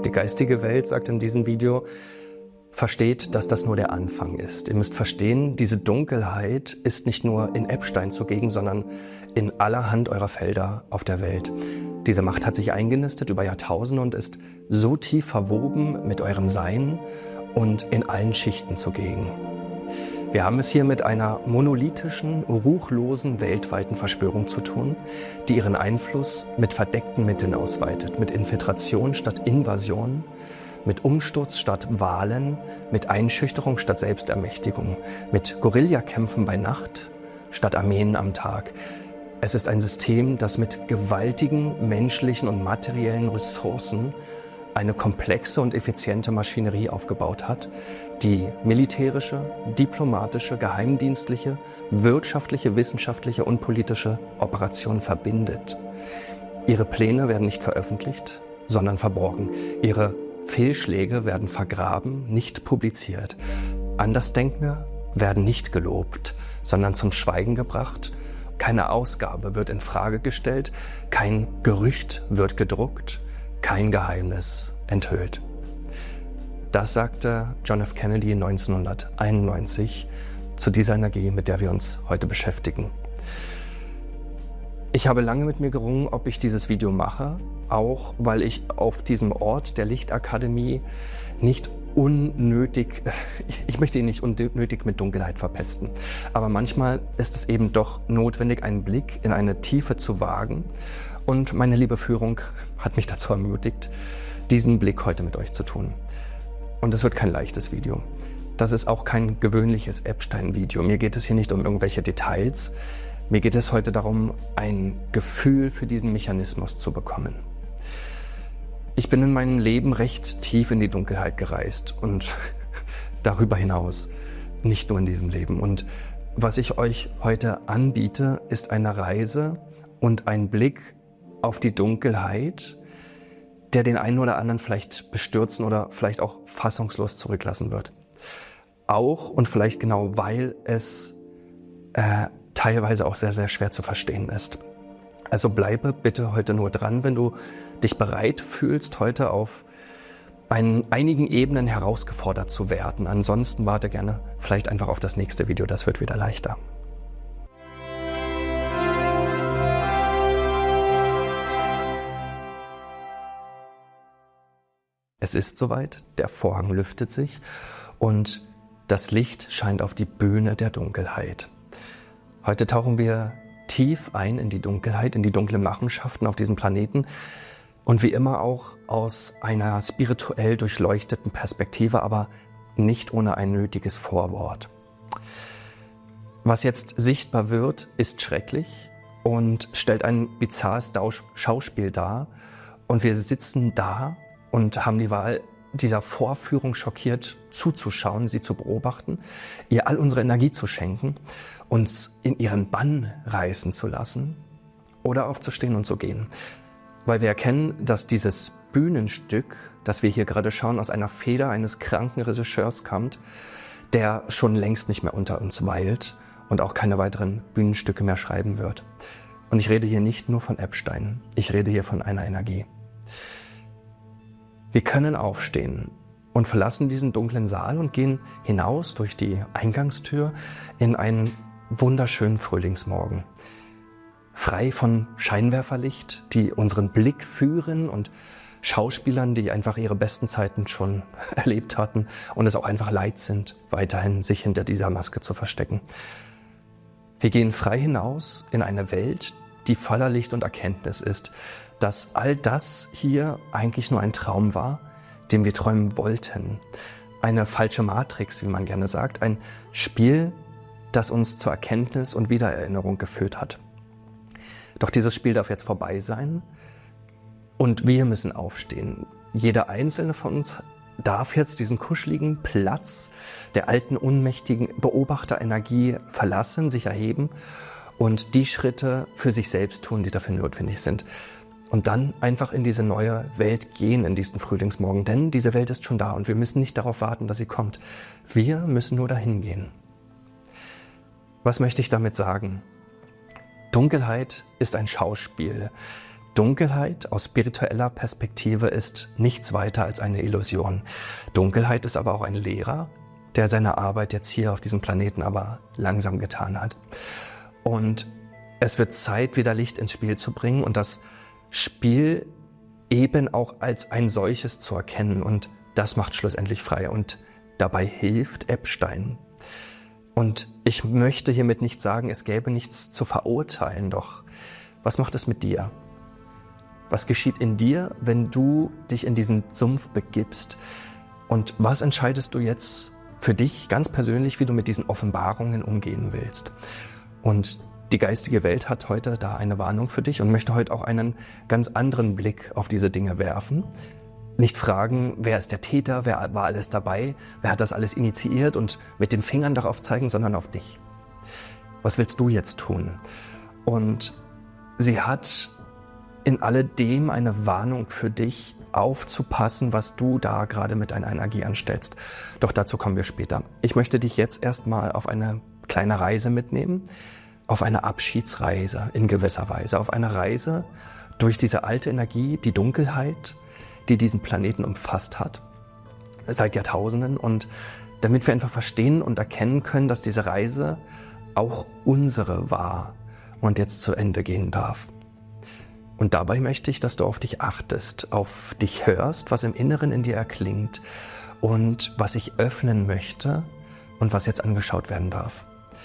Die geistige Welt sagt in diesem Video, versteht, dass das nur der Anfang ist. Ihr müsst verstehen, diese Dunkelheit ist nicht nur in Epstein zugegen, sondern in allerhand eurer Felder auf der Welt. Diese Macht hat sich eingenistet über Jahrtausende und ist so tief verwoben mit eurem Sein und in allen Schichten zugegen. Wir haben es hier mit einer monolithischen, ruchlosen, weltweiten Verschwörung zu tun, die ihren Einfluss mit verdeckten Mitteln ausweitet, mit Infiltration statt Invasion, mit Umsturz statt Wahlen, mit Einschüchterung statt Selbstermächtigung, mit Guerillakämpfen bei Nacht statt Armeen am Tag. Es ist ein System, das mit gewaltigen menschlichen und materiellen Ressourcen eine komplexe und effiziente Maschinerie aufgebaut hat, die militärische, diplomatische, geheimdienstliche, wirtschaftliche, wissenschaftliche und politische Operationen verbindet. Ihre Pläne werden nicht veröffentlicht, sondern verborgen. Ihre Fehlschläge werden vergraben, nicht publiziert. Andersdenkende werden nicht gelobt, sondern zum Schweigen gebracht. Keine Ausgabe wird in Frage gestellt, kein Gerücht wird gedruckt, kein Geheimnis enthüllt. Das sagte John F. Kennedy 1991 zu dieser Energie, mit der wir uns heute beschäftigen. Ich habe lange mit mir gerungen, ob ich dieses Video mache, auch weil ich auf diesem Ort der Lichtakademie nicht unnötig, ich möchte ihn nicht unnötig mit Dunkelheit verpesten. Aber manchmal ist es eben doch notwendig, einen Blick in eine Tiefe zu wagen. Und meine liebe Führung hat mich dazu ermutigt, diesen Blick heute mit euch zu tun. Und es wird kein leichtes Video. Das ist auch kein gewöhnliches Epstein-Video. Mir geht es hier nicht um irgendwelche Details. Mir geht es heute darum, ein Gefühl für diesen Mechanismus zu bekommen. Ich bin in meinem Leben recht tief in die Dunkelheit gereist und darüber hinaus, nicht nur in diesem Leben. Und was ich euch heute anbiete, ist eine Reise und ein Blick auf die Dunkelheit, der den einen oder anderen vielleicht bestürzen oder vielleicht auch fassungslos zurücklassen wird. Auch und vielleicht genau, weil es teilweise auch sehr, sehr schwer zu verstehen ist. Also bleibe bitte heute nur dran, wenn du dich bereit fühlst, heute auf einigen Ebenen herausgefordert zu werden. Ansonsten warte gerne vielleicht einfach auf das nächste Video, das wird wieder leichter. Es ist soweit, der Vorhang lüftet sich und das Licht scheint auf die Bühne der Dunkelheit. Heute tauchen wir tief ein in die Dunkelheit, in die dunklen Machenschaften auf diesem Planeten und wie immer auch aus einer spirituell durchleuchteten Perspektive, aber nicht ohne ein nötiges Vorwort. Was jetzt sichtbar wird, ist schrecklich und stellt ein bizarres Schauspiel dar und wir sitzen da und haben die Wahl, dieser Vorführung schockiert zuzuschauen, sie zu beobachten, ihr all unsere Energie zu schenken, uns in ihren Bann reißen zu lassen oder aufzustehen und zu gehen. Weil wir erkennen, dass dieses Bühnenstück, das wir hier gerade schauen, aus einer Feder eines kranken Regisseurs kommt, der schon längst nicht mehr unter uns weilt und auch keine weiteren Bühnenstücke mehr schreiben wird. Und ich rede hier nicht nur von Epstein, ich rede hier von einer Energie. Wir können aufstehen und verlassen diesen dunklen Saal und gehen hinaus durch die Eingangstür in einen wunderschönen Frühlingsmorgen. Frei von Scheinwerferlicht, die unseren Blick führen und Schauspielern, die einfach ihre besten Zeiten schon erlebt hatten und es auch einfach leid sind, weiterhin sich hinter dieser Maske zu verstecken. Wir gehen frei hinaus in eine Welt, die voller Licht und Erkenntnis ist, dass all das hier eigentlich nur ein Traum war, den wir träumen wollten. Eine falsche Matrix, wie man gerne sagt, ein Spiel, das uns zur Erkenntnis und Wiedererinnerung geführt hat. Doch dieses Spiel darf jetzt vorbei sein und wir müssen aufstehen. Jeder einzelne von uns darf jetzt diesen kuscheligen Platz der alten, unmächtigen Beobachterenergie verlassen, sich erheben und die Schritte für sich selbst tun, die dafür notwendig sind. Und dann einfach in diese neue Welt gehen, in diesen Frühlingsmorgen. Denn diese Welt ist schon da und wir müssen nicht darauf warten, dass sie kommt. Wir müssen nur dahin gehen. Was möchte ich damit sagen? Dunkelheit ist ein Schauspiel. Dunkelheit aus spiritueller Perspektive ist nichts weiter als eine Illusion. Dunkelheit ist aber auch ein Lehrer, der seine Arbeit jetzt hier auf diesem Planeten aber langsam getan hat. Und es wird Zeit, wieder Licht ins Spiel zu bringen und das Spiel eben auch als ein solches zu erkennen. Und das macht schlussendlich frei. Und dabei hilft Epstein. Und ich möchte hiermit nicht sagen, es gäbe nichts zu verurteilen, doch was macht es mit dir? Was geschieht in dir, wenn du dich in diesen Sumpf begibst? Und was entscheidest du jetzt für dich ganz persönlich, wie du mit diesen Offenbarungen umgehen willst? Und die geistige Welt hat heute da eine Warnung für dich und möchte heute auch einen ganz anderen Blick auf diese Dinge werfen. Nicht fragen, wer ist der Täter, wer war alles dabei, wer hat das alles initiiert und mit den Fingern darauf zeigen, sondern auf dich. Was willst du jetzt tun? Und sie hat in alledem eine Warnung für dich, aufzupassen, was du da gerade mit deiner Energie anstellst. Doch dazu kommen wir später. Ich möchte dich jetzt erstmal auf eine kleine Reise mitnehmen, auf eine Abschiedsreise in gewisser Weise, auf eine Reise durch diese alte Energie, die Dunkelheit, die diesen Planeten umfasst hat, seit Jahrtausenden. Und damit wir einfach verstehen und erkennen können, dass diese Reise auch unsere war und jetzt zu Ende gehen darf. Und dabei möchte ich, dass du auf dich achtest, auf dich hörst, was im Inneren in dir erklingt und was ich öffnen möchte und was jetzt angeschaut werden darf.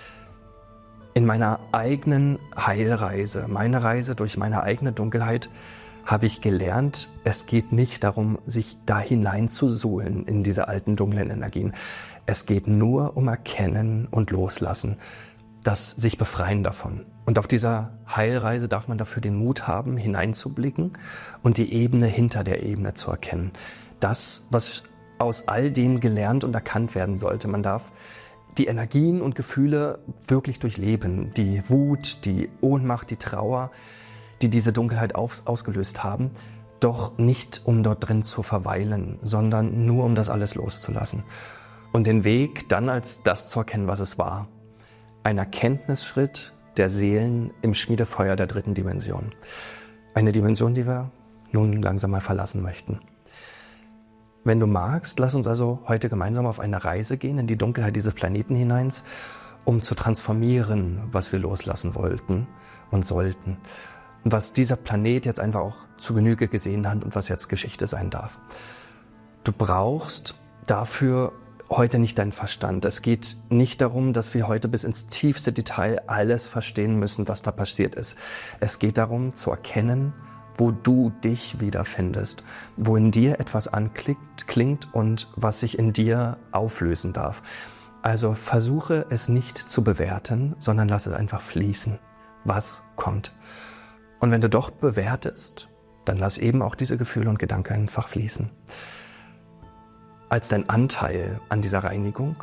In meiner eigenen Heilreise, meine Reise durch meine eigene Dunkelheit, habe ich gelernt, es geht nicht darum, sich da hineinzusuhlen in diese alten dunklen Energien. Es geht nur um Erkennen und Loslassen, das sich befreien davon. Und auf dieser Heilreise darf man dafür den Mut haben, hineinzublicken und die Ebene hinter der Ebene zu erkennen. Das, was aus all dem gelernt und erkannt werden sollte. Man darf die Energien und Gefühle wirklich durchleben. Die Wut, die Ohnmacht, die Trauer, die diese Dunkelheit ausgelöst haben. Doch nicht, um dort drin zu verweilen, sondern nur, um das alles loszulassen. Und den Weg dann als das zu erkennen, was es war. Ein Erkenntnisschritt der Seelen im Schmiedefeuer der 3. Dimension. Eine Dimension, die wir nun langsam mal verlassen möchten. Wenn du magst, lass uns also heute gemeinsam auf eine Reise gehen in die Dunkelheit dieses Planeten hinein, um zu transformieren, was wir loslassen wollten und sollten. Und was dieser Planet jetzt einfach auch zu Genüge gesehen hat und was jetzt Geschichte sein darf. Du brauchst dafür heute nicht deinen Verstand. Es geht nicht darum, dass wir heute bis ins tiefste Detail alles verstehen müssen, was da passiert ist. Es geht darum, zu erkennen, wo du dich wiederfindest, wo in dir etwas anklingt und was sich in dir auflösen darf. Also versuche es nicht zu bewerten, sondern lass es einfach fließen, was kommt. Und wenn du doch bewertest, dann lass eben auch diese Gefühle und Gedanken einfach fließen. Als dein Anteil an dieser Reinigung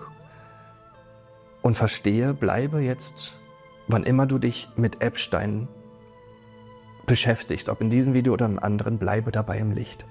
und verstehe, bleibe jetzt, wann immer du dich mit Epstein beschäftigst, ob in diesem Video oder in anderen, bleibe dabei im Licht.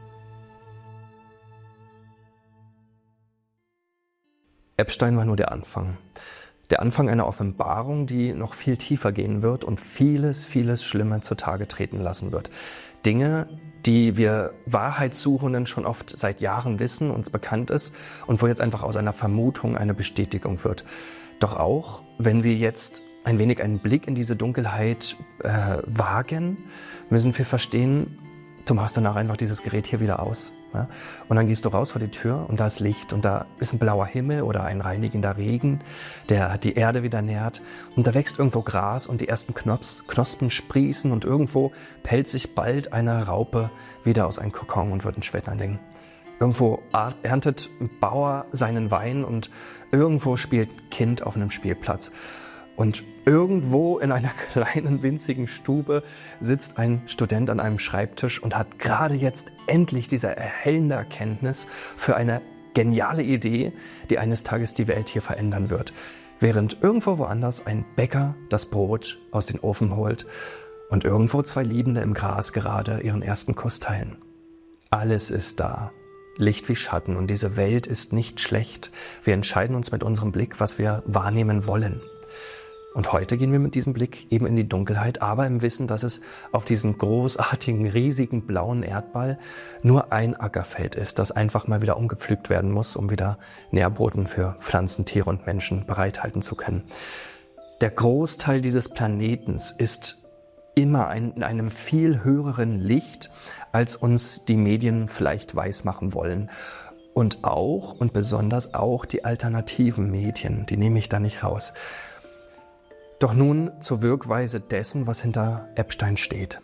Epstein war nur der Anfang. Der Anfang einer Offenbarung, die noch viel tiefer gehen wird und vieles, vieles Schlimme zutage treten lassen wird. Dinge, die wir Wahrheitssuchenden schon oft seit Jahren wissen, uns bekannt ist und wo jetzt einfach aus einer Vermutung eine Bestätigung wird. Doch auch, wenn wir jetzt ein wenig einen Blick in diese Dunkelheit wagen, müssen wir verstehen, du machst danach einfach dieses Gerät hier wieder aus. Ja? Und dann gehst du raus vor die Tür und da ist Licht und da ist ein blauer Himmel oder ein reinigender Regen, der die Erde wieder nährt. Und da wächst irgendwo Gras und die ersten Knospen sprießen und irgendwo pellt sich bald eine Raupe wieder aus einem Kokon und wird ein Schmetterling. Irgendwo erntet ein Bauer seinen Wein und irgendwo spielt ein Kind auf einem Spielplatz. Und irgendwo in einer kleinen, winzigen Stube sitzt ein Student an einem Schreibtisch und hat gerade jetzt endlich diese erhellende Erkenntnis für eine geniale Idee, die eines Tages die Welt hier verändern wird. Während irgendwo woanders ein Bäcker das Brot aus dem Ofen holt und irgendwo 2 Liebende im Gras gerade ihren ersten Kuss teilen. Alles ist da. Licht wie Schatten und diese Welt ist nicht schlecht. Wir entscheiden uns mit unserem Blick, was wir wahrnehmen wollen. Und heute gehen wir mit diesem Blick eben in die Dunkelheit, aber im Wissen, dass es auf diesem großartigen, riesigen blauen Erdball nur ein Ackerfeld ist, das einfach mal wieder umgepflügt werden muss, um wieder Nährboden für Pflanzen, Tiere und Menschen bereithalten zu können. Der Großteil dieses Planetens ist immer in einem viel höheren Licht, als uns die Medien vielleicht weismachen wollen. Und auch und besonders auch die alternativen Medien, die nehme ich da nicht raus. Doch nun zur Wirkweise dessen, was hinter Epstein steht.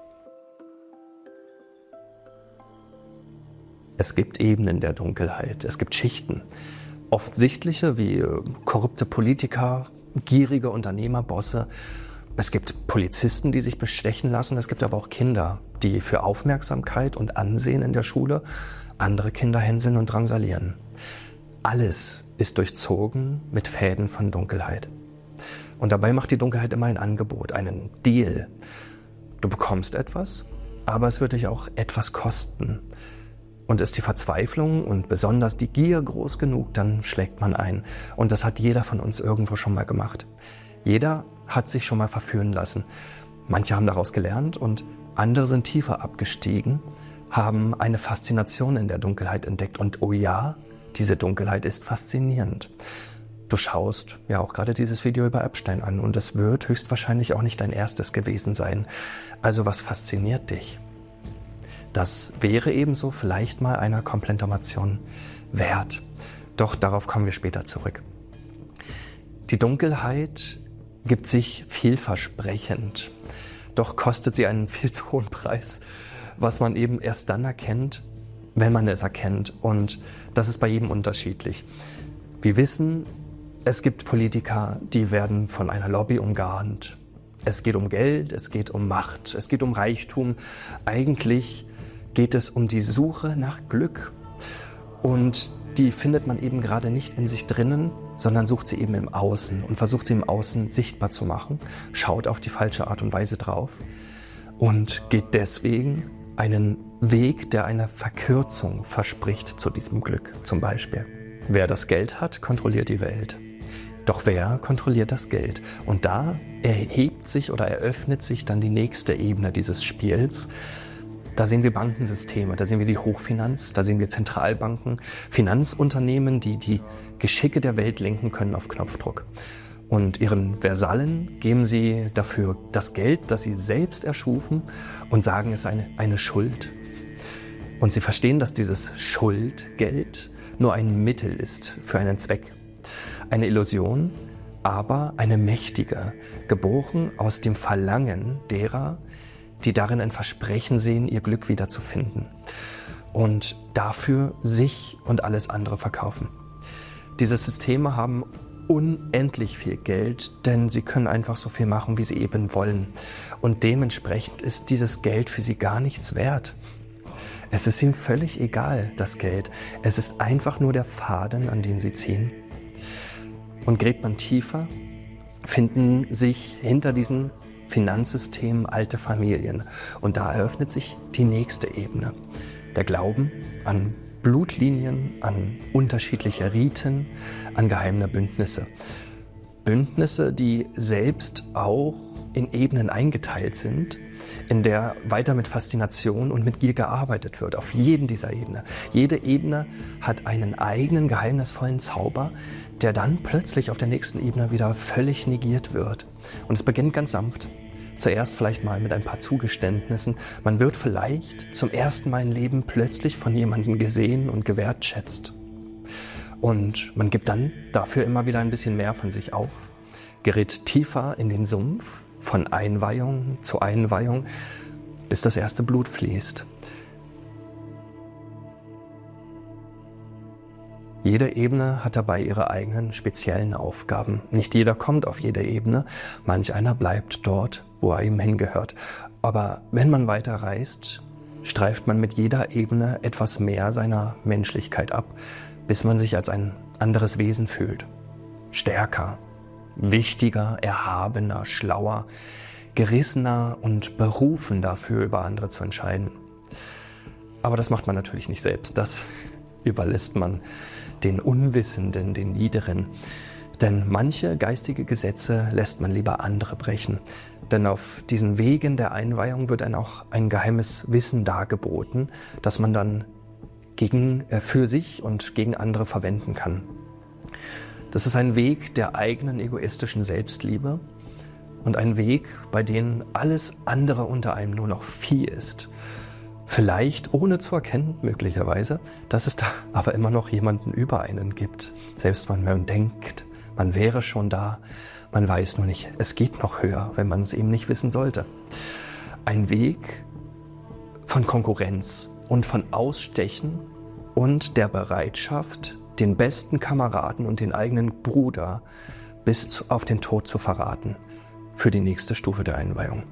Es gibt Ebenen der Dunkelheit, es gibt Schichten. Offensichtliche wie korrupte Politiker, gierige Unternehmer, Bosse. Es gibt Polizisten, die sich bestechen lassen. Es gibt aber auch Kinder, die für Aufmerksamkeit und Ansehen in der Schule andere Kinder hänseln und drangsalieren. Alles ist durchzogen mit Fäden von Dunkelheit. Und dabei macht die Dunkelheit immer ein Angebot, einen Deal. Du bekommst etwas, aber es wird dich auch etwas kosten. Und ist die Verzweiflung und besonders die Gier groß genug, dann schlägt man ein. Und das hat jeder von uns irgendwo schon mal gemacht. Jeder hat sich schon mal verführen lassen. Manche haben daraus gelernt und andere sind tiefer abgestiegen, haben eine Faszination in der Dunkelheit entdeckt. Und oh ja, diese Dunkelheit ist faszinierend. Du schaust ja auch gerade dieses Video über Epstein an und es wird höchstwahrscheinlich auch nicht dein erstes gewesen sein. Also was fasziniert dich? Das wäre ebenso vielleicht mal einer Komplementation wert. Doch darauf kommen wir später zurück. Die Dunkelheit gibt sich vielversprechend, doch kostet sie einen viel zu hohen Preis, was man eben erst dann erkennt, wenn man es erkennt. Und das ist bei jedem unterschiedlich. Wir wissen, es gibt Politiker, die werden von einer Lobby umgarnt. Es geht um Geld, es geht um Macht, es geht um Reichtum. Eigentlich geht es um die Suche nach Glück. Und die findet man eben gerade nicht in sich drinnen, sondern sucht sie eben im Außen und versucht sie im Außen sichtbar zu machen, schaut auf die falsche Art und Weise drauf und geht deswegen einen Weg, der eine Verkürzung verspricht zu diesem Glück zum Beispiel. Wer das Geld hat, kontrolliert die Welt. Doch wer kontrolliert das Geld? Und da erhebt sich oder eröffnet sich dann die nächste Ebene dieses Spiels. Da sehen wir Bankensysteme, da sehen wir die Hochfinanz, da sehen wir Zentralbanken, Finanzunternehmen, die die Geschicke der Welt lenken können auf Knopfdruck. Und ihren Versallen geben sie dafür das Geld, das sie selbst erschufen und sagen, es sei eine Schuld. Und sie verstehen, dass dieses Schuldgeld nur ein Mittel ist für einen Zweck. Eine Illusion, aber eine mächtige, geboren aus dem Verlangen derer, die darin ein Versprechen sehen, ihr Glück wiederzufinden und dafür sich und alles andere verkaufen. Diese Systeme haben unendlich viel Geld, denn sie können einfach so viel machen, wie sie eben wollen. Und dementsprechend ist dieses Geld für sie gar nichts wert. Es ist ihnen völlig egal, das Geld. Es ist einfach nur der Faden, an dem sie ziehen. Und gräbt man tiefer, finden sich hinter diesen Finanzsystemen alte Familien. Und da eröffnet sich die nächste Ebene. Der Glauben an Blutlinien, an unterschiedliche Riten, an geheime Bündnisse. Bündnisse, die selbst auch in Ebenen eingeteilt sind, in der weiter mit Faszination und mit Gier gearbeitet wird, auf jeden dieser Ebenen. Jede Ebene hat einen eigenen geheimnisvollen Zauber, der dann plötzlich auf der nächsten Ebene wieder völlig negiert wird. Und es beginnt ganz sanft. Zuerst vielleicht mal mit ein paar Zugeständnissen. Man wird vielleicht zum ersten Mal im Leben plötzlich von jemandem gesehen und gewertschätzt. Und man gibt dann dafür immer wieder ein bisschen mehr von sich auf, gerät tiefer in den Sumpf, von Einweihung zu Einweihung, bis das erste Blut fließt. Jede Ebene hat dabei ihre eigenen speziellen Aufgaben. Nicht jeder kommt auf jede Ebene, manch einer bleibt dort, wo er ihm hingehört. Aber wenn man weiter reist, streift man mit jeder Ebene etwas mehr seiner Menschlichkeit ab, bis man sich als ein anderes Wesen fühlt. Stärker, wichtiger, erhabener, schlauer, gerissener und berufen dafür, über andere zu entscheiden. Aber das macht man natürlich nicht selbst. Das überlässt man den Unwissenden, den Niederen, Denn manche geistige Gesetze lässt man lieber andere brechen. Denn auf diesen Wegen der Einweihung wird einem auch ein geheimes Wissen dargeboten, das man dann für sich und gegen andere verwenden kann. Das ist ein Weg der eigenen egoistischen Selbstliebe und ein Weg, bei dem alles andere unter einem nur noch Vieh ist. Vielleicht ohne zu erkennen, möglicherweise, dass es da aber immer noch jemanden über einen gibt. Selbst wenn man denkt, man wäre schon da, man weiß nur nicht, es geht noch höher, wenn man es eben nicht wissen sollte. Ein Weg von Konkurrenz und von Ausstechen und der Bereitschaft, den besten Kameraden und den eigenen Bruder bis auf den Tod zu verraten für die nächste Stufe der Einweihung.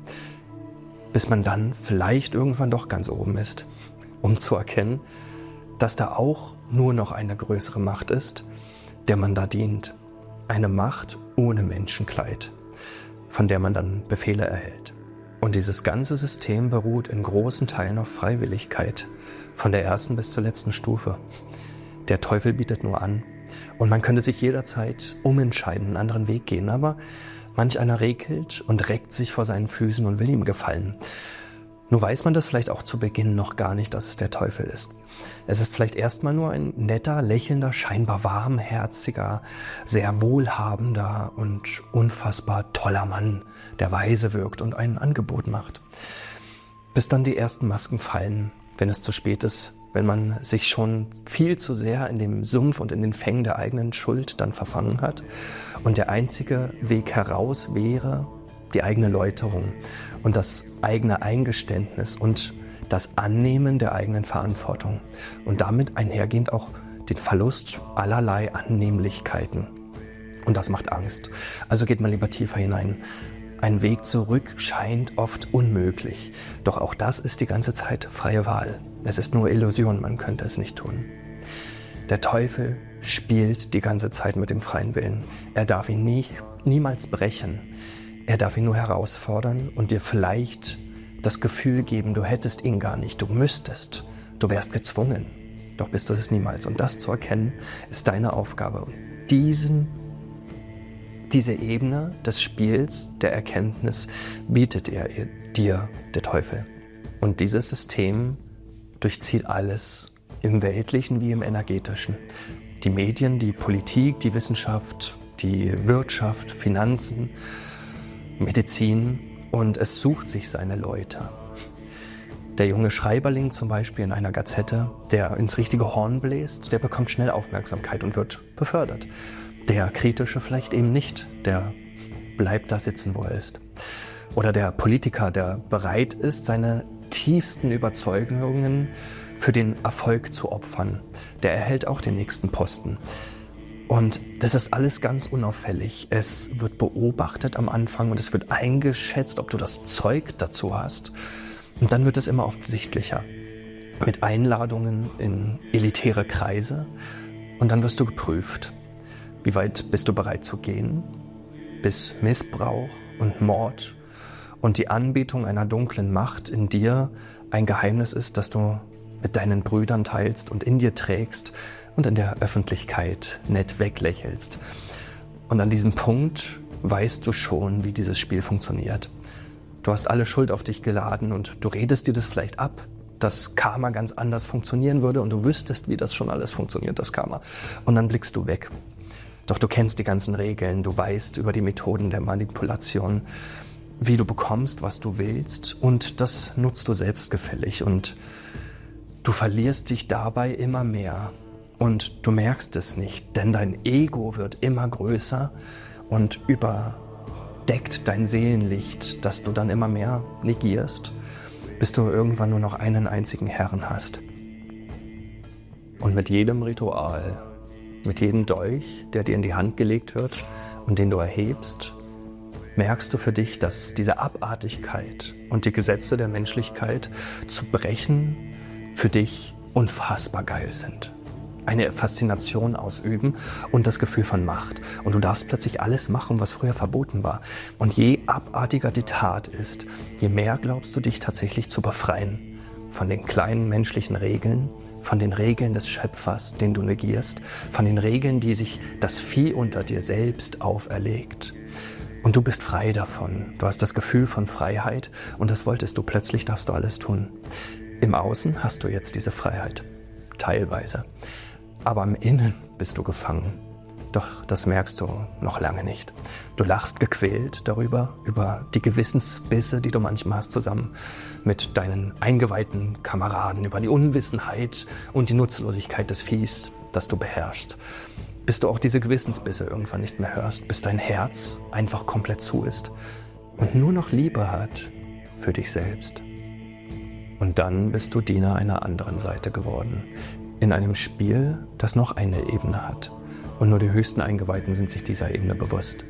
Bis man dann vielleicht irgendwann doch ganz oben ist, um zu erkennen, dass da auch nur noch eine größere Macht ist, der man da dient. Eine Macht ohne Menschenkleid, von der man dann Befehle erhält. Und dieses ganze System beruht in großen Teilen auf Freiwilligkeit, von der ersten bis zur letzten Stufe. Der Teufel bietet nur an. Und man könnte sich jederzeit umentscheiden, einen anderen Weg gehen. Aber manch einer regelt und reckt sich vor seinen Füßen und will ihm gefallen. Nur weiß man das vielleicht auch zu Beginn noch gar nicht, dass es der Teufel ist. Es ist vielleicht erstmal nur ein netter, lächelnder, scheinbar warmherziger, sehr wohlhabender und unfassbar toller Mann, der weise wirkt und ein Angebot macht. Bis dann die ersten Masken fallen, wenn es zu spät ist, wenn man sich schon viel zu sehr in dem Sumpf und in den Fängen der eigenen Schuld dann verfangen hat. Und der einzige Weg heraus wäre die eigene Läuterung und das eigene Eingeständnis und das Annehmen der eigenen Verantwortung. Und damit einhergehend auch den Verlust allerlei Annehmlichkeiten. Und das macht Angst. Also geht man lieber tiefer hinein. Ein Weg zurück scheint oft unmöglich. Doch auch das ist die ganze Zeit freie Wahl. Es ist nur Illusion, man könnte es nicht tun. Der Teufel spielt die ganze Zeit mit dem freien Willen. Er darf ihn niemals brechen. Er darf ihn nur herausfordern und dir vielleicht das Gefühl geben, du hättest ihn gar nicht, du müsstest, du wärst gezwungen. Doch bist du es niemals. Und das zu erkennen, ist deine Aufgabe. Und diese Ebene des Spiels, der Erkenntnis, bietet er dir, der Teufel. Und dieses System durchzieht alles, im Weltlichen wie im Energetischen. Die Medien, die Politik, die Wissenschaft, die Wirtschaft, Finanzen, Medizin, und es sucht sich seine Leute. Der junge Schreiberling zum Beispiel in einer Gazette, der ins richtige Horn bläst, der bekommt schnell Aufmerksamkeit und wird befördert. Der Kritische vielleicht eben nicht, der bleibt da sitzen, wo er ist. Oder der Politiker, der bereit ist, seine tiefsten Überzeugungen für den Erfolg zu opfern, der erhält auch den nächsten Posten. Und das ist alles ganz unauffällig. Es wird beobachtet am Anfang und es wird eingeschätzt, ob du das Zeug dazu hast. Und dann wird es immer offensichtlicher. Mit Einladungen in elitäre Kreise. Und dann wirst du geprüft. Wie weit bist du bereit zu gehen? Bis Missbrauch und Mord und die Anbetung einer dunklen Macht in dir ein Geheimnis ist, das du mit deinen Brüdern teilst und in dir trägst und in der Öffentlichkeit nett weglächelst. Und an diesem Punkt weißt du schon, wie dieses Spiel funktioniert. Du hast alle Schuld auf dich geladen und du redest dir das vielleicht ab, dass Karma ganz anders funktionieren würde und du wüsstest, wie das schon alles funktioniert, das Karma. Und dann blickst du weg. Doch du kennst die ganzen Regeln, du weißt über die Methoden der Manipulation, wie du bekommst, was du willst, und das nutzt du selbstgefällig und du verlierst dich dabei immer mehr und du merkst es nicht, denn dein Ego wird immer größer und überdeckt dein Seelenlicht, das du dann immer mehr negierst, bis du irgendwann nur noch einen einzigen Herrn hast. Und mit jedem Ritual, mit jedem Dolch, der dir in die Hand gelegt wird und den du erhebst, merkst du für dich, dass diese Abartigkeit und die Gesetze der Menschlichkeit zu brechen für dich unfassbar geil sind. Eine Faszination ausüben und das Gefühl von Macht. Und du darfst plötzlich alles machen, was früher verboten war. Und je abartiger die Tat ist, je mehr glaubst du dich tatsächlich zu befreien von den kleinen menschlichen Regeln, von den Regeln des Schöpfers, den du negierst, von den Regeln, die sich das Vieh unter dir selbst auferlegt. Und du bist frei davon. Du hast das Gefühl von Freiheit und das wolltest du. Plötzlich darfst du alles tun. Im Außen hast du jetzt diese Freiheit. Teilweise. Aber im Innen bist du gefangen. Doch das merkst du noch lange nicht. Du lachst gequält darüber, über die Gewissensbisse, die du manchmal hast, zusammen mit deinen eingeweihten Kameraden, über die Unwissenheit und die Nutzlosigkeit des Viehs, das du beherrschst. Bis du auch diese Gewissensbisse irgendwann nicht mehr hörst, bis dein Herz einfach komplett zu ist und nur noch Liebe hat für dich selbst. Und dann bist du Diener einer anderen Seite geworden, in einem Spiel, das noch eine Ebene hat. Und nur die höchsten Eingeweihten sind sich dieser Ebene bewusst.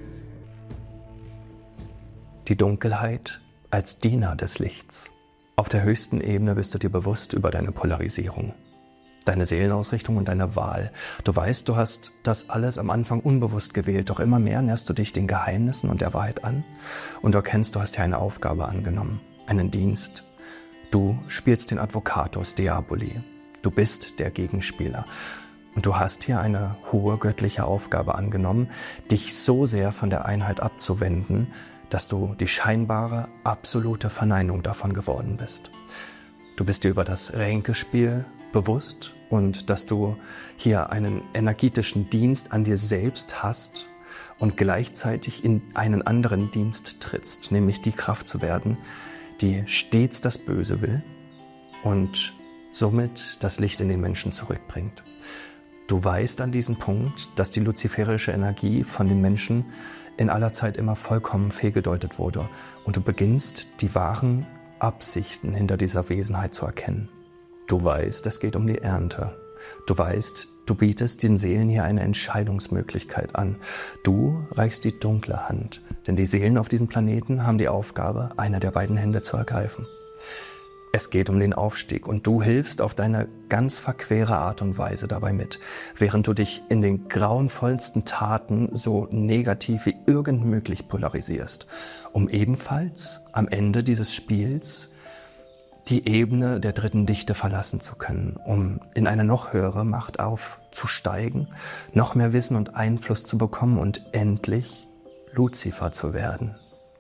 Die Dunkelheit als Diener des Lichts. Auf der höchsten Ebene bist du dir bewusst über deine Polarisierung, deine Seelenausrichtung und deine Wahl. Du weißt, du hast das alles am Anfang unbewusst gewählt, doch immer mehr näherst du dich den Geheimnissen und der Wahrheit an und du erkennst, du hast dir eine Aufgabe angenommen, einen Dienst. Du spielst den Advocatus Diaboli. Du bist der Gegenspieler. Und du hast hier eine hohe göttliche Aufgabe angenommen, dich so sehr von der Einheit abzuwenden, dass du die scheinbare, absolute Verneinung davon geworden bist. Du bist dir über das Ränkespiel bewusst und dass du hier einen energetischen Dienst an dir selbst hast und gleichzeitig in einen anderen Dienst trittst, nämlich die Kraft zu werden, die stets das Böse will und somit das Licht in den Menschen zurückbringt. Du weißt an diesem Punkt, dass die luziferische Energie von den Menschen in aller Zeit immer vollkommen fehlgedeutet wurde und du beginnst, die wahren Absichten hinter dieser Wesenheit zu erkennen. Du weißt, es geht um die Ernte. Du weißt, du bietest den Seelen hier eine Entscheidungsmöglichkeit an. Du reichst die dunkle Hand, denn die Seelen auf diesem Planeten haben die Aufgabe, eine der beiden Hände zu ergreifen. Es geht um den Aufstieg und du hilfst auf deine ganz verquere Art und Weise dabei mit, während du dich in den grauenvollsten Taten so negativ wie irgend möglich polarisierst, um ebenfalls am Ende dieses Spiels die Ebene der dritten Dichte verlassen zu können, um in eine noch höhere Macht aufzusteigen, noch mehr Wissen und Einfluss zu bekommen und endlich Luzifer zu werden.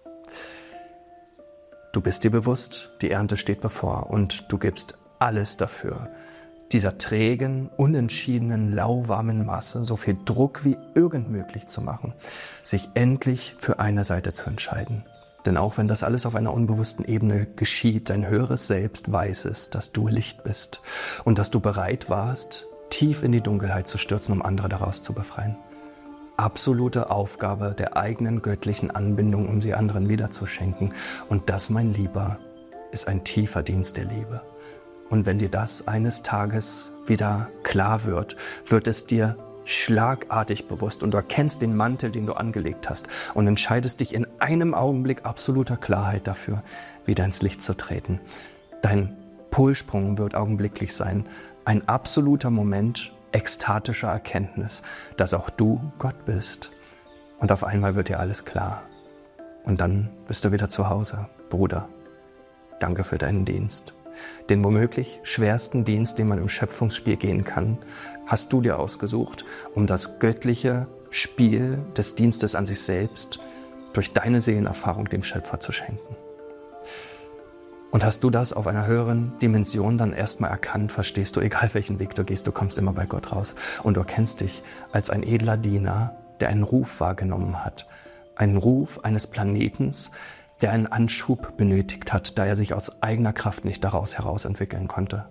Du bist dir bewusst, die Ernte steht bevor und du gibst alles dafür, dieser trägen, unentschiedenen, lauwarmen Masse so viel Druck wie irgend möglich zu machen, sich endlich für eine Seite zu entscheiden. Denn auch wenn das alles auf einer unbewussten Ebene geschieht, dein höheres Selbst weiß es, dass du Licht bist und dass du bereit warst, tief in die Dunkelheit zu stürzen, um andere daraus zu befreien. Absolute Aufgabe der eigenen göttlichen Anbindung, um sie anderen wiederzuschenken. Und das, mein Lieber, ist ein tiefer Dienst der Liebe. Und wenn dir das eines Tages wieder klar wird, wird es dir schlagartig bewusst und du erkennst den Mantel, den du angelegt hast und entscheidest dich in einem Augenblick absoluter Klarheit dafür, wieder ins Licht zu treten. Dein Polsprung wird augenblicklich sein, ein absoluter Moment ekstatischer Erkenntnis, dass auch du Gott bist. Und auf einmal wird dir alles klar. Und dann bist du wieder zu Hause, Bruder. Danke für deinen Dienst. Den womöglich schwersten Dienst, den man im Schöpfungsspiel gehen kann, hast du dir ausgesucht, um das göttliche Spiel des Dienstes an sich selbst durch deine Seelenerfahrung dem Schöpfer zu schenken. Und hast du das auf einer höheren Dimension dann erstmal erkannt, verstehst du, egal welchen Weg du gehst, du kommst immer bei Gott raus. Und du erkennst dich als ein edler Diener, der einen Ruf wahrgenommen hat. Einen Ruf eines Planetens, der einen Anschub benötigt hat, da er sich aus eigener Kraft nicht daraus heraus entwickeln konnte.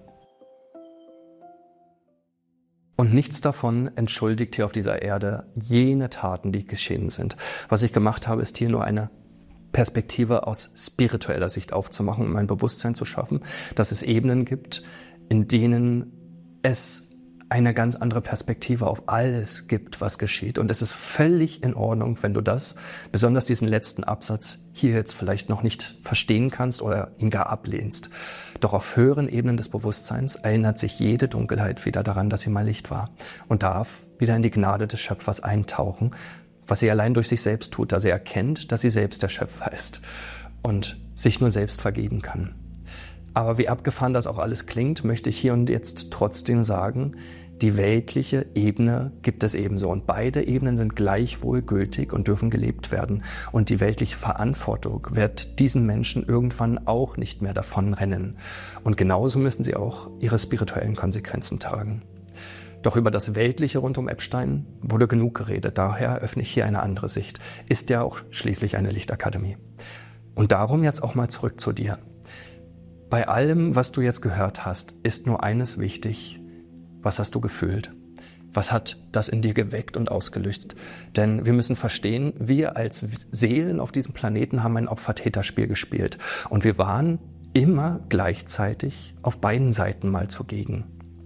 Und nichts davon entschuldigt hier auf dieser Erde jene Taten, die geschehen sind. Was ich gemacht habe, ist hier nur eine Perspektive aus spiritueller Sicht aufzumachen, um ein Bewusstsein zu schaffen, dass es Ebenen gibt, in denen es eine ganz andere Perspektive auf alles gibt, was geschieht. Und es ist völlig in Ordnung, wenn du das, besonders diesen letzten Absatz, hier jetzt vielleicht noch nicht verstehen kannst oder ihn gar ablehnst. Doch auf höheren Ebenen des Bewusstseins erinnert sich jede Dunkelheit wieder daran, dass sie mal Licht war und darf wieder in die Gnade des Schöpfers eintauchen, was sie allein durch sich selbst tut, da sie erkennt, dass sie selbst der Schöpfer ist und sich nur selbst vergeben kann. Aber wie abgefahren das auch alles klingt, möchte ich hier und jetzt trotzdem sagen, die weltliche Ebene gibt es ebenso. Und beide Ebenen sind gleichwohl gültig und dürfen gelebt werden. Und die weltliche Verantwortung wird diesen Menschen irgendwann auch nicht mehr davonrennen. Und genauso müssen sie auch ihre spirituellen Konsequenzen tragen. Doch über das Weltliche rund um Epstein wurde genug geredet. Daher öffne ich hier eine andere Sicht. Ist ja auch schließlich eine Lichtakademie. Und darum jetzt auch mal zurück zu dir. Bei allem, was du jetzt gehört hast, ist nur eines wichtig. Was hast du gefühlt? Was hat das in dir geweckt und ausgelöst? Denn wir müssen verstehen, wir als Seelen auf diesem Planeten haben ein Opfer-Täter-Spiel gespielt. Und wir waren immer gleichzeitig auf beiden Seiten mal zugegen.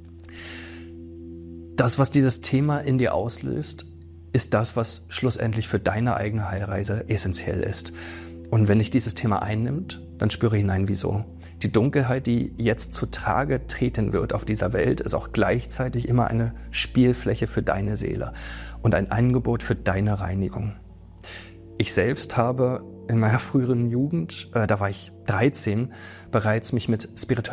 Das, was dieses Thema in dir auslöst, ist das, was schlussendlich für deine eigene Heilreise essentiell ist. Und wenn dich dieses Thema einnimmt, dann spüre hinein, wieso. Die Dunkelheit, die jetzt zutage treten wird auf dieser Welt, ist auch gleichzeitig immer eine Spielfläche für deine Seele und ein Angebot für deine Reinigung. Ich selbst habe in meiner früheren Jugend, da war ich 13, bereits mich mit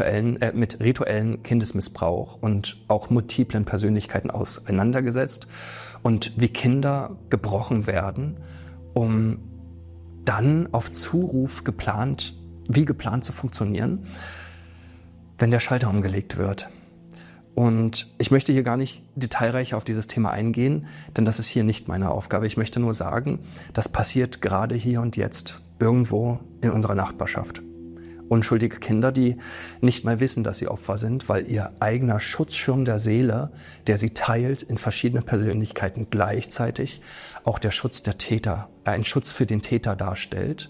rituellen Kindesmissbrauch und auch multiplen Persönlichkeiten auseinandergesetzt und wie Kinder gebrochen werden, um dann auf Zuruf wie geplant zu funktionieren, wenn der Schalter umgelegt wird. Und ich möchte hier gar nicht detailreich auf dieses Thema eingehen, denn das ist hier nicht meine Aufgabe. Ich möchte nur sagen, das passiert gerade hier und jetzt irgendwo in unserer Nachbarschaft. Unschuldige Kinder, die nicht mal wissen, dass sie Opfer sind, weil ihr eigener Schutzschirm der Seele, der sie teilt in verschiedene Persönlichkeiten, gleichzeitig auch der Schutz der Täter, ein Schutz für den Täter darstellt,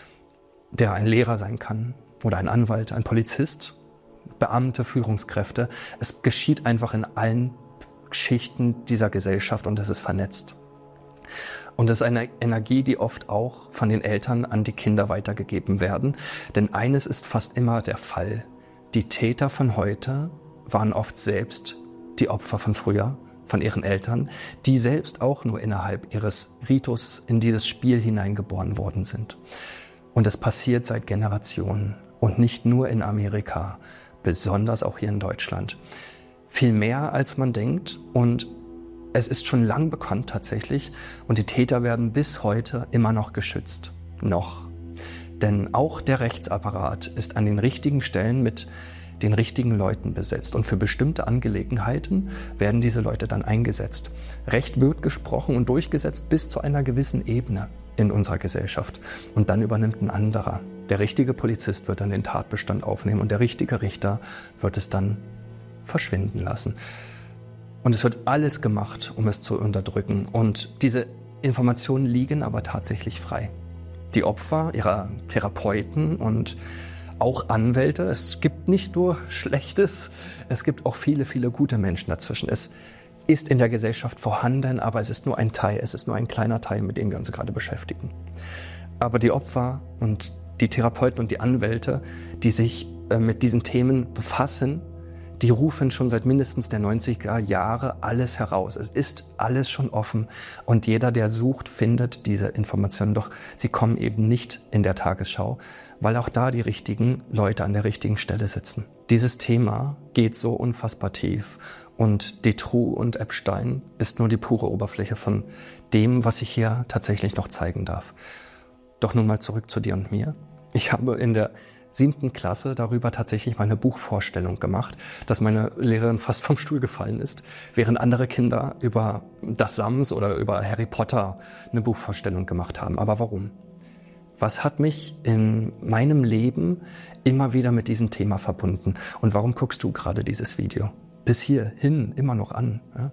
der ein Lehrer sein kann oder ein Anwalt, ein Polizist, Beamte, Führungskräfte. Es geschieht einfach in allen Schichten dieser Gesellschaft und es ist vernetzt. Und es ist eine Energie, die oft auch von den Eltern an die Kinder weitergegeben werden. Denn eines ist fast immer der Fall. Die Täter von heute waren oft selbst die Opfer von früher, von ihren Eltern, die selbst auch nur innerhalb ihres Ritus in dieses Spiel hineingeboren worden sind. Und es passiert seit Generationen und nicht nur in Amerika, besonders auch hier in Deutschland. Viel mehr als man denkt und es ist schon lang bekannt tatsächlich und die Täter werden bis heute immer noch geschützt. Noch. Denn auch der Rechtsapparat ist an den richtigen Stellen mit den richtigen Leuten besetzt und für bestimmte Angelegenheiten werden diese Leute dann eingesetzt. Recht wird gesprochen und durchgesetzt bis zu einer gewissen Ebene in unserer Gesellschaft und dann übernimmt ein anderer. Der richtige Polizist wird dann den Tatbestand aufnehmen und der richtige Richter wird es dann verschwinden lassen. Und es wird alles gemacht, um es zu unterdrücken. Und diese Informationen liegen aber tatsächlich frei. Die Opfer, ihrer Therapeuten und auch Anwälte, es gibt nicht nur Schlechtes, es gibt auch viele, viele gute Menschen dazwischen. Es ist in der Gesellschaft vorhanden, aber es ist nur ein Teil, es ist nur ein kleiner Teil, mit dem wir uns gerade beschäftigen. Aber die Opfer und die Therapeuten und die Anwälte, die sich mit diesen Themen befassen, die rufen schon seit mindestens der 90er Jahre alles heraus. Es ist alles schon offen und jeder, der sucht, findet diese Informationen. Doch sie kommen eben nicht in der Tagesschau, weil auch da die richtigen Leute an der richtigen Stelle sitzen. Dieses Thema geht so unfassbar tief und Dutroux und Epstein ist nur die pure Oberfläche von dem, was ich hier tatsächlich noch zeigen darf. Doch nun mal zurück zu dir und mir. Ich habe in der 7. Klasse darüber tatsächlich meine Buchvorstellung gemacht, dass meine Lehrerin fast vom Stuhl gefallen ist, während andere Kinder über das Sams oder über Harry Potter eine Buchvorstellung gemacht haben. Aber warum? Was hat mich in meinem Leben immer wieder mit diesem Thema verbunden? Und warum guckst du gerade dieses Video? Bis hierhin immer noch an. Ja?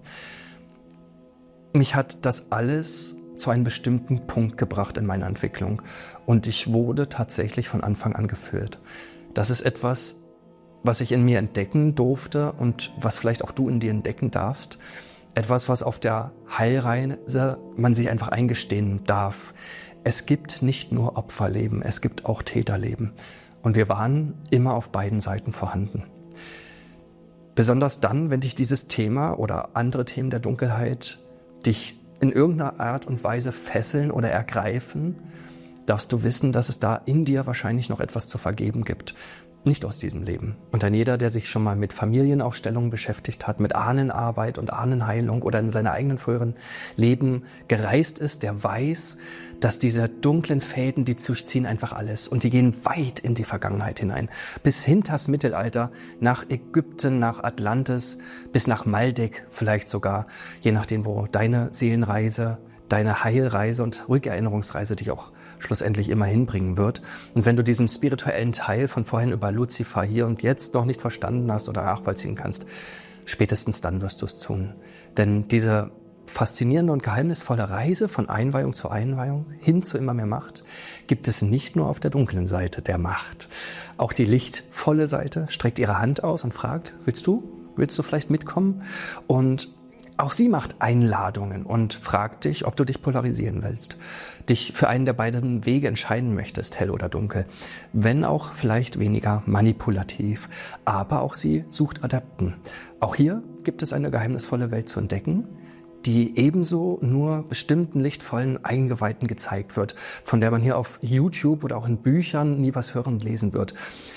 Mich hat das alles zu einem bestimmten Punkt gebracht in meiner Entwicklung. Und ich wurde tatsächlich von Anfang an geführt. Das ist etwas, was ich in mir entdecken durfte und was vielleicht auch du in dir entdecken darfst. Etwas, was auf der Heilreise man sich einfach eingestehen darf. Es gibt nicht nur Opferleben, es gibt auch Täterleben. Und wir waren immer auf beiden Seiten vorhanden. Besonders dann, wenn dich dieses Thema oder andere Themen der Dunkelheit dich in irgendeiner Art und Weise fesseln oder ergreifen, darfst du wissen, dass es da in dir wahrscheinlich noch etwas zu vergeben gibt. nicht aus diesem Leben. Und ein jeder, der sich schon mal mit Familienaufstellungen beschäftigt hat, mit Ahnenarbeit und Ahnenheilung oder in seinem eigenen früheren Leben gereist ist, der weiß, dass diese dunklen Fäden, die durchziehen einfach alles und die gehen weit in die Vergangenheit hinein. Bis hinters Mittelalter, nach Ägypten, nach Atlantis, bis nach Maldek vielleicht sogar, je nachdem, wo deine Seelenreise, deine Heilreise und Rückerinnerungsreise dich auch schlussendlich immer hinbringen wird. Und wenn du diesen spirituellen Teil von vorhin über Luzifer hier und jetzt noch nicht verstanden hast oder nachvollziehen kannst, spätestens dann wirst du es tun. Denn diese faszinierende und geheimnisvolle Reise von Einweihung zu Einweihung hin zu immer mehr Macht gibt es nicht nur auf der dunklen Seite der Macht. Auch die lichtvolle Seite streckt ihre Hand aus und fragt, willst du vielleicht mitkommen? Und auch sie macht Einladungen und fragt dich, ob du dich polarisieren willst, dich für einen der beiden Wege entscheiden möchtest, hell oder dunkel, wenn auch vielleicht weniger manipulativ. Aber auch sie sucht Adepten. Auch hier gibt es eine geheimnisvolle Welt zu entdecken, die ebenso nur bestimmten lichtvollen Eingeweihten gezeigt wird, von der man hier auf YouTube oder auch in Büchern nie was hören und lesen wird,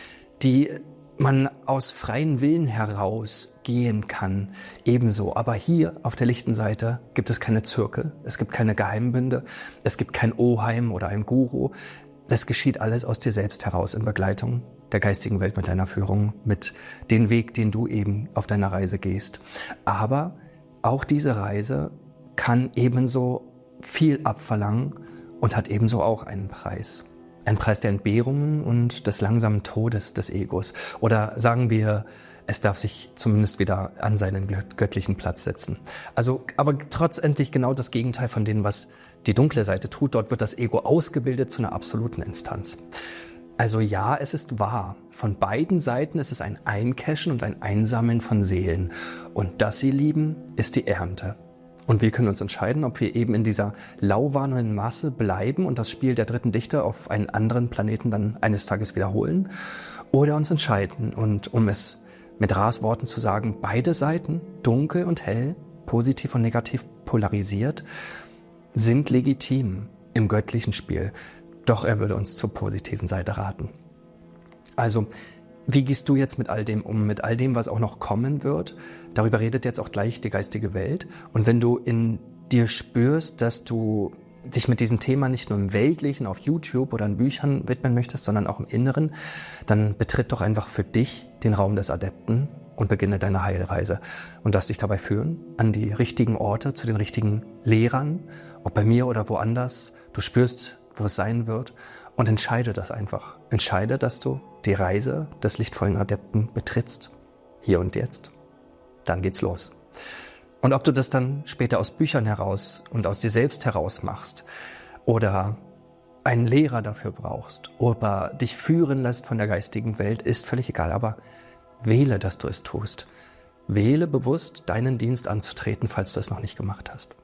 die man aus freien Willen heraus gehen kann, ebenso. Aber hier auf der lichten Seite gibt es keine Zirkel, es gibt keine Geheimbünde, es gibt kein Oheim oder ein Guru. Es geschieht alles aus dir selbst heraus in Begleitung der geistigen Welt mit deiner Führung, mit dem Weg, den du eben auf deiner Reise gehst. Aber auch diese Reise kann ebenso viel abverlangen und hat ebenso auch einen Preis. Ein Preis der Entbehrungen und des langsamen Todes des Egos. Oder sagen wir, es darf sich zumindest wieder an seinen göttlichen Platz setzen. Also, aber trotz endlich genau das Gegenteil von dem, was die dunkle Seite tut. Dort wird das Ego ausgebildet zu einer absoluten Instanz. Also ja, es ist wahr. Von beiden Seiten ist es ein Eincachen und ein Einsammeln von Seelen. Und das, ihr Lieben, ist die Ernte. Und wir können uns entscheiden, ob wir eben in dieser lauwarmen Masse bleiben und das Spiel der dritten Dichter auf einen anderen Planeten dann eines Tages wiederholen oder uns entscheiden. Und um es mit Ras Worten zu sagen, beide Seiten, dunkel und hell, positiv und negativ polarisiert, sind legitim im göttlichen Spiel. Doch er würde uns zur positiven Seite raten. Also, wie gehst du jetzt mit all dem um, mit all dem, was auch noch kommen wird? Darüber redet jetzt auch gleich die geistige Welt. Und wenn du in dir spürst, dass du dich mit diesem Thema nicht nur im Weltlichen, auf YouTube oder in Büchern widmen möchtest, sondern auch im Inneren, dann betritt doch einfach für dich den Raum des Adepten und beginne deine Heilreise. Und lass dich dabei führen an die richtigen Orte, zu den richtigen Lehrern, ob bei mir oder woanders. Du spürst, wo es sein wird und entscheide das einfach. Entscheide, dass du die Reise des lichtvollen Adepten betrittst, hier und jetzt. Dann geht's los. Und ob du das dann später aus Büchern heraus und aus dir selbst heraus machst oder einen Lehrer dafür brauchst oder dich führen lässt von der geistigen Welt, ist völlig egal. Aber wähle, dass du es tust. Wähle bewusst, deinen Dienst anzutreten, falls du es noch nicht gemacht hast.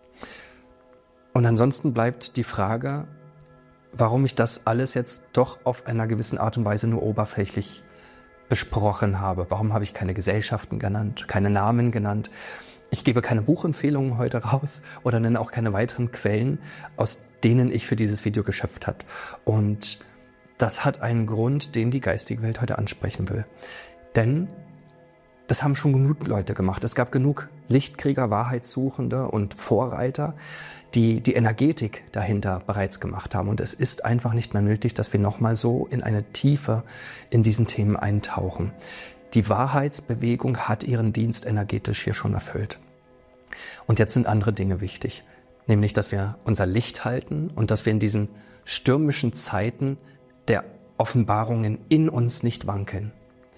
Und ansonsten bleibt die Frage, warum ich das alles jetzt doch auf einer gewissen Art und Weise nur oberflächlich besprochen habe. Warum habe ich keine Gesellschaften genannt, keine Namen genannt? Ich gebe keine Buchempfehlungen heute raus oder nenne auch keine weiteren Quellen, aus denen ich für dieses Video geschöpft habe. Und das hat einen Grund, den die geistige Welt heute ansprechen will. Denn das haben schon genug Leute gemacht. Es gab genug Lichtkrieger, Wahrheitssuchende und Vorreiter, die die Energetik dahinter bereits gemacht haben. Und es ist einfach nicht mehr nötig, dass wir nochmal so in eine Tiefe in diesen Themen eintauchen. Die Wahrheitsbewegung hat ihren Dienst energetisch hier schon erfüllt. Und jetzt sind andere Dinge wichtig. Nämlich, dass wir unser Licht halten und dass wir in diesen stürmischen Zeiten der Offenbarungen in uns nicht wankeln.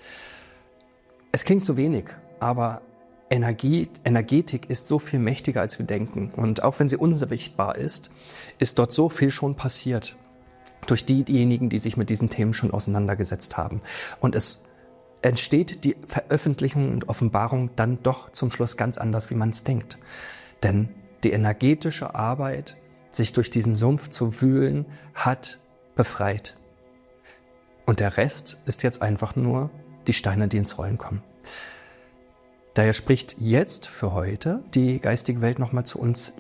Es klingt so wenig, aber Energetik ist so viel mächtiger, als wir denken. Und auch wenn sie unsichtbar ist dort so viel schon passiert. Durch diejenigen, die sich mit diesen Themen schon auseinandergesetzt haben. Und es entsteht die Veröffentlichung und Offenbarung dann doch zum Schluss ganz anders, wie man es denkt. Denn die energetische Arbeit, sich durch diesen Sumpf zu wühlen, hat befreit. Und der Rest ist jetzt einfach nur die Steine, die ins Rollen kommen. Daher spricht jetzt für heute die geistige Welt nochmal zu uns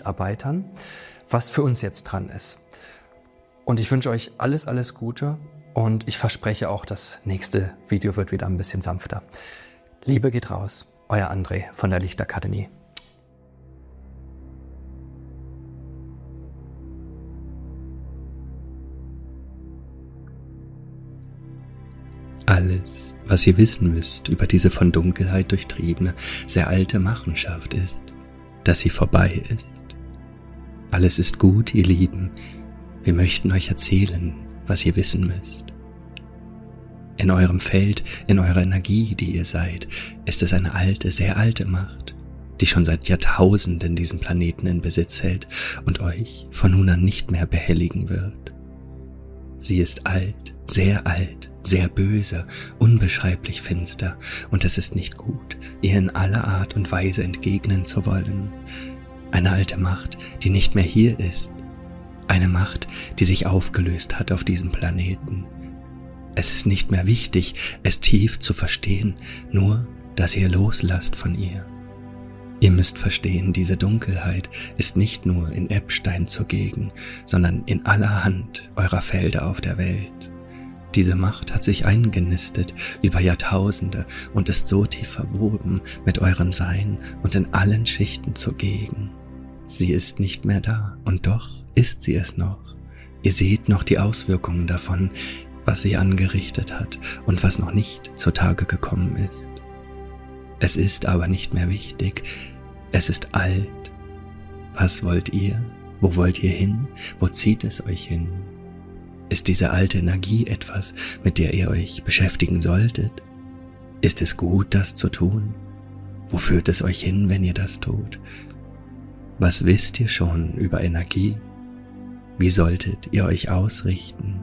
Lichtarbeitern, was für uns jetzt dran ist. Und ich wünsche euch alles, alles Gute Und ich verspreche auch, das nächste Video wird wieder ein bisschen sanfter. Liebe geht raus, euer André von der Lichtakademie. Alles, was ihr wissen müsst über diese von Dunkelheit durchtriebene, sehr alte Machenschaft ist, dass sie vorbei ist. Alles ist gut, ihr Lieben. Wir möchten euch erzählen, was ihr wissen müsst. In eurem Feld, in eurer Energie, die ihr seid, ist es eine alte, sehr alte Macht, die schon seit Jahrtausenden diesen Planeten in Besitz hält und euch von nun an nicht mehr behelligen wird. Sie ist alt, sehr böse, unbeschreiblich finster, und es ist nicht gut, ihr in aller Art und Weise entgegnen zu wollen. Eine alte Macht, die nicht mehr hier ist. Eine Macht, die sich aufgelöst hat auf diesem Planeten. Es ist nicht mehr wichtig, es tief zu verstehen, nur, dass ihr loslasst von ihr. Ihr müsst verstehen, diese Dunkelheit ist nicht nur in Eppstein zugegen, sondern in allerhand eurer Felder auf der Welt. Diese Macht hat sich eingenistet über Jahrtausende und ist so tief verwoben mit eurem Sein und in allen Schichten zugegen. Sie ist nicht mehr da, und doch ist sie es noch. Ihr seht noch die Auswirkungen davon, was sie angerichtet hat und was noch nicht zutage gekommen ist. Es ist aber nicht mehr wichtig. Es ist alt. Was wollt ihr? Wo wollt ihr hin? Wo zieht es euch hin? Ist diese alte Energie etwas, mit der ihr euch beschäftigen solltet? Ist es gut, das zu tun? Wo führt es euch hin, wenn ihr das tut? Was wisst ihr schon über Energie? Wie solltet ihr euch ausrichten?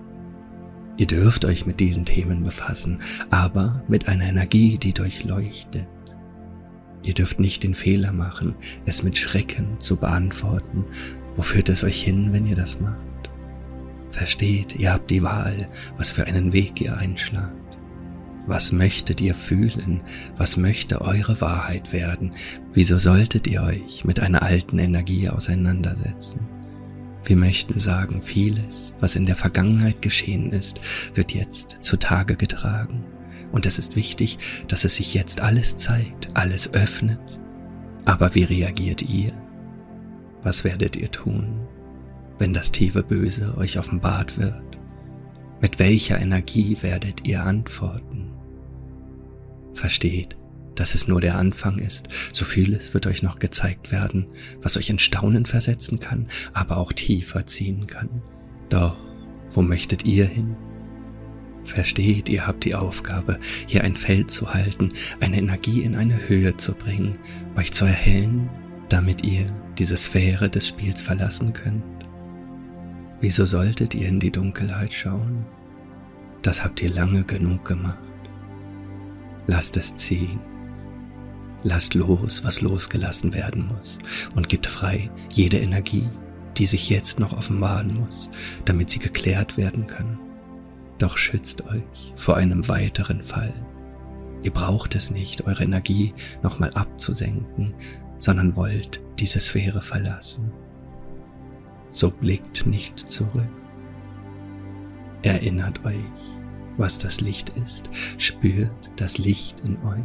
Ihr dürft euch mit diesen Themen befassen, aber mit einer Energie, die durchleuchtet. Ihr dürft nicht den Fehler machen, es mit Schrecken zu beantworten. Wo führt es euch hin, wenn ihr das macht? Versteht, ihr habt die Wahl, was für einen Weg ihr einschlagt. Was möchtet ihr fühlen? Was möchte eure Wahrheit werden? Wieso solltet ihr euch mit einer alten Energie auseinandersetzen? Wir möchten sagen, vieles, was in der Vergangenheit geschehen ist, wird jetzt zutage getragen. Und es ist wichtig, dass es sich jetzt alles zeigt, alles öffnet. Aber wie reagiert ihr? Was werdet ihr tun, wenn das tiefe Böse euch offenbart wird? Mit welcher Energie werdet ihr antworten? Versteht, dass es nur der Anfang ist. So vieles wird euch noch gezeigt werden, was euch in Staunen versetzen kann, aber auch tiefer ziehen kann. Doch, wo möchtet ihr hin? Versteht, ihr habt die Aufgabe, hier ein Feld zu halten, eine Energie in eine Höhe zu bringen, euch zu erhellen, damit ihr diese Sphäre des Spiels verlassen könnt. Wieso solltet ihr in die Dunkelheit schauen? Das habt ihr lange genug gemacht. Lasst es ziehen. Lasst los, was losgelassen werden muss, und gebt frei jede Energie, die sich jetzt noch offenbaren muss, damit sie geklärt werden kann. Doch schützt euch vor einem weiteren Fall. Ihr braucht es nicht, eure Energie nochmal abzusenken, sondern wollt diese Sphäre verlassen. So blickt nicht zurück. Erinnert euch, was das Licht ist, spürt das Licht in euch.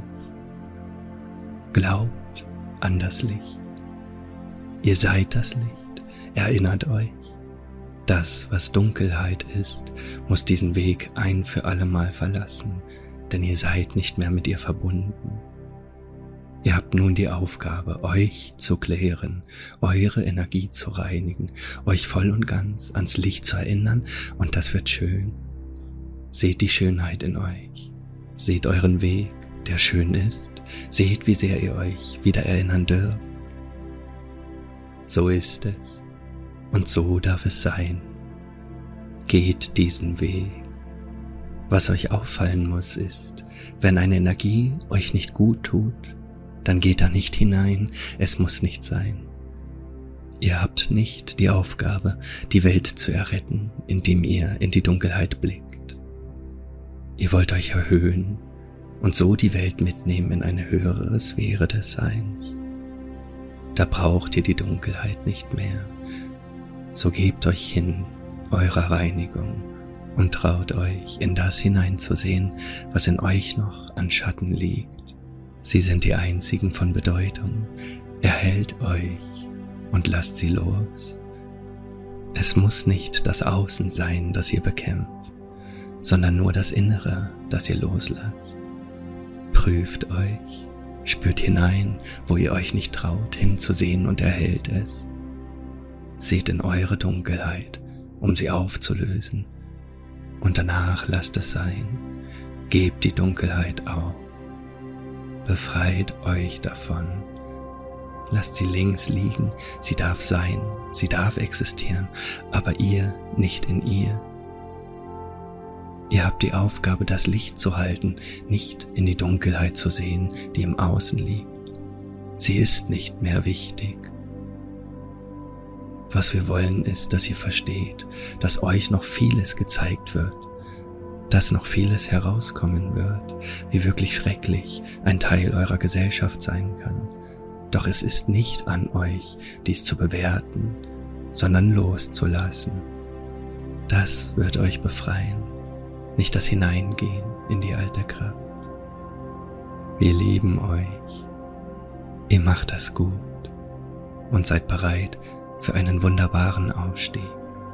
Glaubt an das Licht. Ihr seid das Licht, erinnert euch. Das, was Dunkelheit ist, muss diesen Weg ein für alle Mal verlassen, denn ihr seid nicht mehr mit ihr verbunden. Ihr habt nun die Aufgabe, euch zu klären, eure Energie zu reinigen, euch voll und ganz ans Licht zu erinnern, und das wird schön. Seht die Schönheit in euch, seht euren Weg, der schön ist, seht, wie sehr ihr euch wieder erinnern dürft. So ist es. Und so darf es sein. Geht diesen Weg. Was euch auffallen muss, ist, wenn eine Energie euch nicht gut tut, dann geht da nicht hinein, es muss nicht sein. Ihr habt nicht die Aufgabe, die Welt zu erretten, indem ihr in die Dunkelheit blickt. Ihr wollt euch erhöhen und so die Welt mitnehmen in eine höhere Sphäre des Seins. Da braucht ihr die Dunkelheit nicht mehr. So gebt euch hin eurer Reinigung, und traut euch, in das hineinzusehen, was in euch noch an Schatten liegt. Sie sind die einzigen von Bedeutung. Erhält euch und lasst sie los. Es muss nicht das Außen sein, das ihr bekämpft, sondern nur das Innere, das ihr loslasst. Prüft euch, spürt hinein, wo ihr euch nicht traut, hinzusehen und erhält es. Seht in eure Dunkelheit, um sie aufzulösen. Und danach lasst es sein. Gebt die Dunkelheit auf. Befreit euch davon. Lasst sie links liegen. Sie darf sein, sie darf existieren, aber ihr nicht in ihr. Ihr habt die Aufgabe, das Licht zu halten, nicht in die Dunkelheit zu sehen, die im Außen liegt. Sie ist nicht mehr wichtig. Was wir wollen ist, dass ihr versteht, dass euch noch vieles gezeigt wird, dass noch vieles herauskommen wird, wie wirklich schrecklich ein Teil eurer Gesellschaft sein kann. Doch es ist nicht an euch, dies zu bewerten, sondern loszulassen. Das wird euch befreien, nicht das Hineingehen in die alte Kraft. Wir lieben euch. Ihr macht das gut und seid bereit für einen wunderbaren Aufstieg.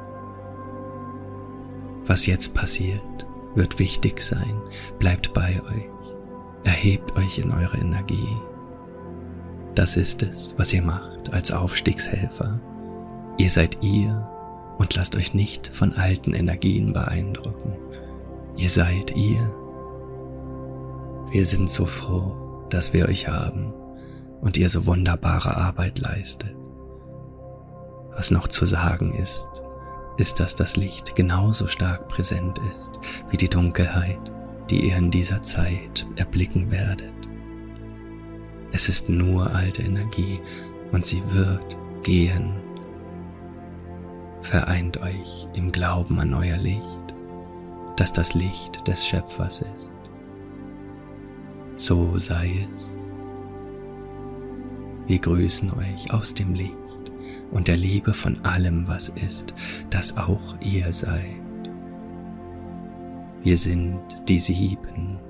Was jetzt passiert, wird wichtig sein. Bleibt bei euch. Erhebt euch in eure Energie. Das ist es, was ihr macht als Aufstiegshelfer. Ihr seid ihr und lasst euch nicht von alten Energien beeindrucken. Ihr seid ihr. Wir sind so froh, dass wir euch haben und ihr so wunderbare Arbeit leistet. Was noch zu sagen ist, dass das Licht genauso stark präsent ist wie die Dunkelheit, die ihr in dieser Zeit erblicken werdet. Es ist nur alte Energie und sie wird gehen. Vereint euch im Glauben an euer Licht, dass das Licht des Schöpfers ist. So sei es. Wir grüßen euch aus dem Licht und der Liebe von allem, was ist, dass auch ihr seid. Wir sind die 7.